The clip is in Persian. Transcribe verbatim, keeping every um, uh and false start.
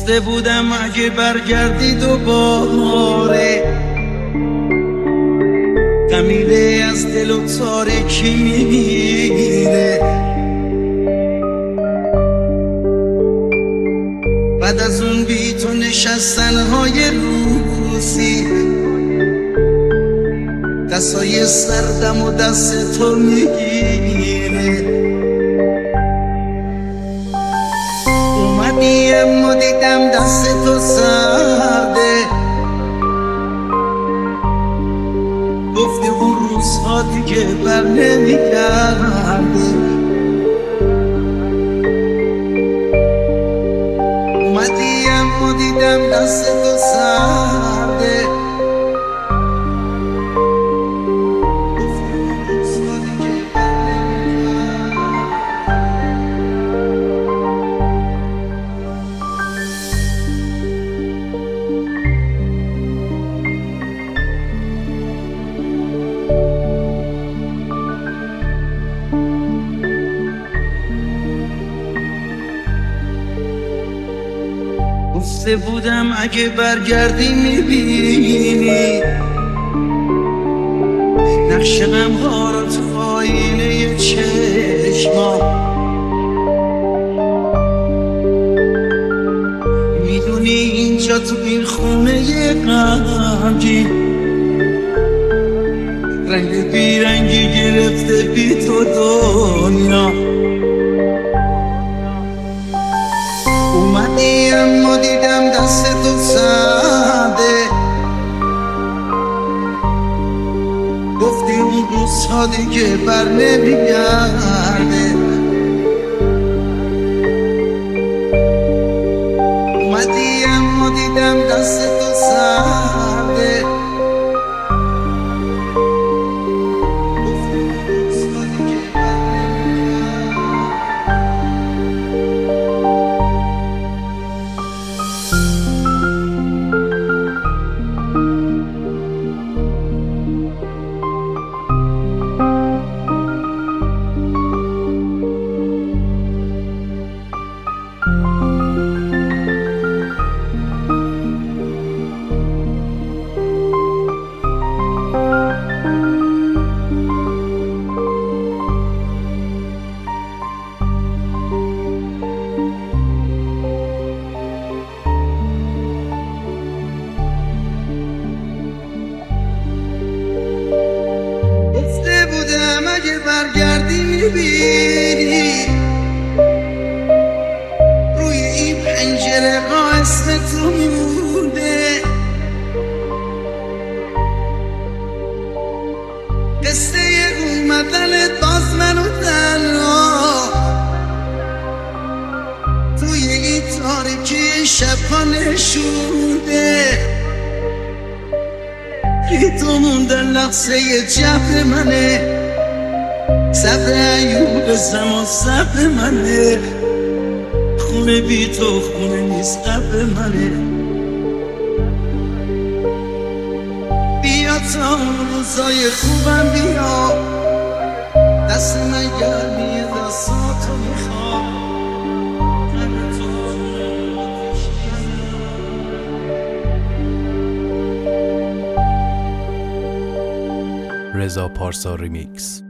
گفته بودم اگه برگردی دوباره قمیله از دل و تاریکی میگیره. بعد از اون بی تو نشستنهای روسی دستای سردم و دست تو میگیره. اومدی اما دیدم دست تو سرده، گفتی اون روزها دیگه بر نمیگرده. اومدی اما دیدم دست تو سرده، گفتی اون روزها دیگه بر نمیگرده. گفته بودم اگه برگردی میبینی نقش غمها رو تو آینه چشما. میدونی اینجا تو این خونه غمگین رنگ بیرنگی گرفته بی تو دنیا. اومدی اما دیدم دست تو سرده، گفتی اون روزها دیگه بر نمیگرده. اومدی اما دیدم دست تو سرده، گفتی اون روزها دیگه بر نمیگرده. اگه برگردی میبینی روی این پنجره ها اسم تو میمونه. قصه اومدنت باز منو تنها توی این تاریکی شبها نشونده. بی تو موندن لحظه جبر منه، صبر ایوب زمان صبر منه. خونه بی تو خونه نیست قبر منه. بیا تا اون روزای خوبم بیا، دست من گرمی دستاتو میخوام. رضا پارسا ریمیکس.